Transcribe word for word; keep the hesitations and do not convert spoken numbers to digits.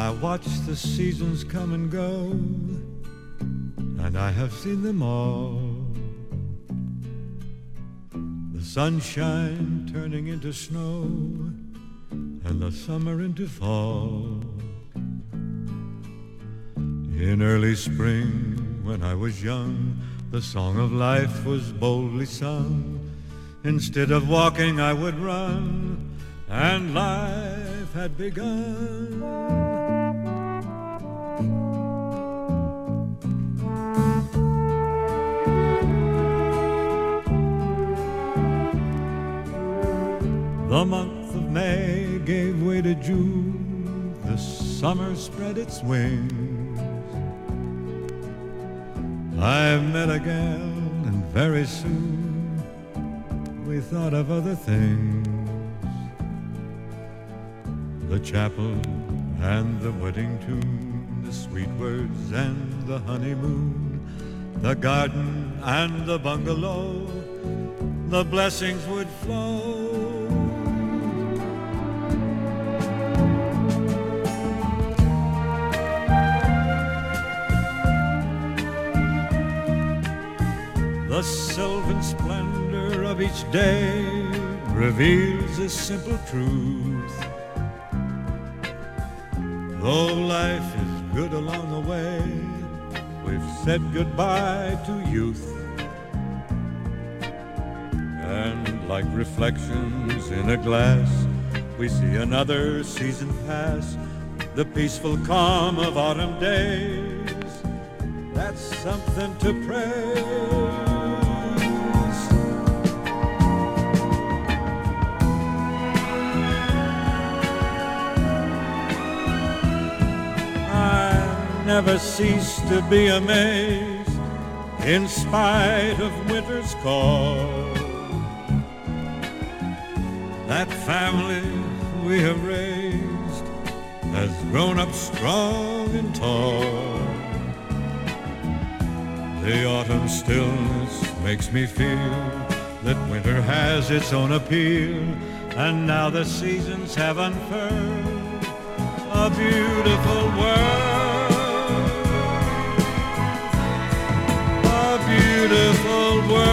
I watch the seasons come and go, and I have seen them all. The sunshine turning into snow, and the summer into fall. In early spring, when I was young, the song of life was boldly sung. Instead of walking, I would run, and life had begun. The month of May gave way to June. The summer spread its wings. I met a gal, and very soon we thought of other things. The chapel and the wedding tune, the sweet words and the honeymoon, the garden and the bungalow, the blessings would flow. The sylvan splendor of each day reveals a simple truth. Though life is good along the way, we've said goodbye to youth. And like reflections in a glass, we see another season pass. The peaceful calm of autumn days, that's something to praise. Never cease to be amazed in spite of winter's call. That family we have raised has grown up strong and tall. The autumn stillness makes me feel that winter has its own appeal, and now the seasons have unfurled a beautiful world. Beautiful world.